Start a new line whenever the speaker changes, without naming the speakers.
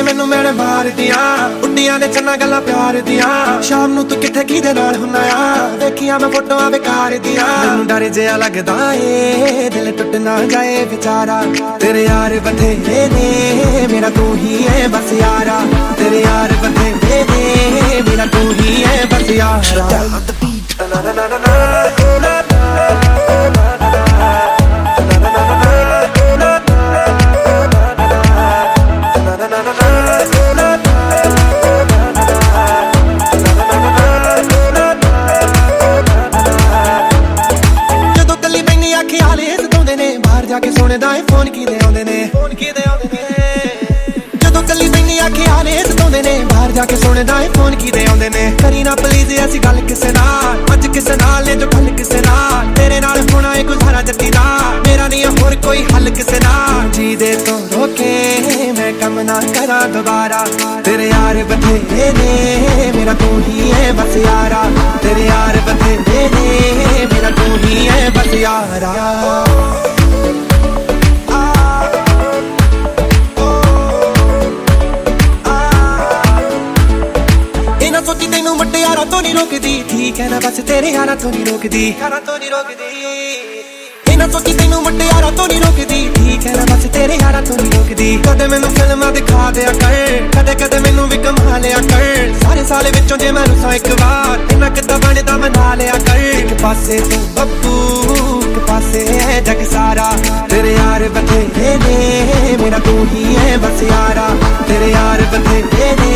ਨੇ ਮੈਨੂੰ ਮੇਰੇ ਮਾਰ ਦੀਆਂ ਉੱਡੀਆਂ ਨੇ ਚੰਨਾ ਗੱਲਾਂ ਪਿਆਰ ਦੀਆਂ ਸ਼ਾਮ ਨੂੰ ਤੂੰ ਕਿੱਥੇ ਕਿਹਦੇ ਨਾਲ ਹੁੰਨਾ ਆ ਵੇਖੀਆਂ ਮੈਂ ਫੋਟੋਆਂ ਬੇਕਾਰ ਦੀਆਂ ਮੈਨੂੰ ਡਰ ਜਿਹਾ ਲੱਗਦਾ ਏ ਦਿਲ ਟੁੱਟ ਨਾ ਜਾਏ ਵਿਚਾਰਾ ਤੇਰੇ ਯਾਰ ਬਥੇਰੇ ਨੇ ਮੇਰਾ ਤੂੰ ਹੀ ਏ ਬਸ ਯਾਰਾ ਤੇਰੇ ਯਾਰ ਬਥੇਰੇ ਨੇ ਮੇਰਾ ਤੂੰ ਹੀ ਏ ਬਸ ਯਾਰਾ जाके सुनदा है फोन किदे आउंदे ने जदों कल्ली बैठी अखियां ने सताउंदे ने बाहर जाके सुनदा है फोन किदे आउंदे ने करी ना प्लीज ऐसी गल किसे नाल अज किसे नाल ने जो कल किसे नाल तेरे नाल होना है गुजारा जट्टी दा मेरा नहीं होर कोई हल किसे नाल जी दे तो रोके मैं कम ना करा दोबारा तेरे यार बथेरे ने मेरा तू ही है बस यारा तेरे यार बथेरे ने मेरा तू ही है बस यारा सोची तेनू मुंडे यारा तो नहीं रोकदी ठीक है ना बस तेरे यारा तो नहीं रोकदी इना सोची तेनू मुंडे यारा तो नहीं रोकदी ठीक है ना बस तेरे यारा तो नहीं रोकदी कदे मैनू फिल्मां दिखा दिया कर कदे कदे मैनू भी कमा लिया कर सारे साल विचों जे मैं रुसां एक बार इना किद्दां बनदा मना लिया कर एक पासे तू बब्बू एक पासे है जग सारा तेरे यार बथेरे ने मेरा तू ही है बस यारा तेरे यार बथेरे ने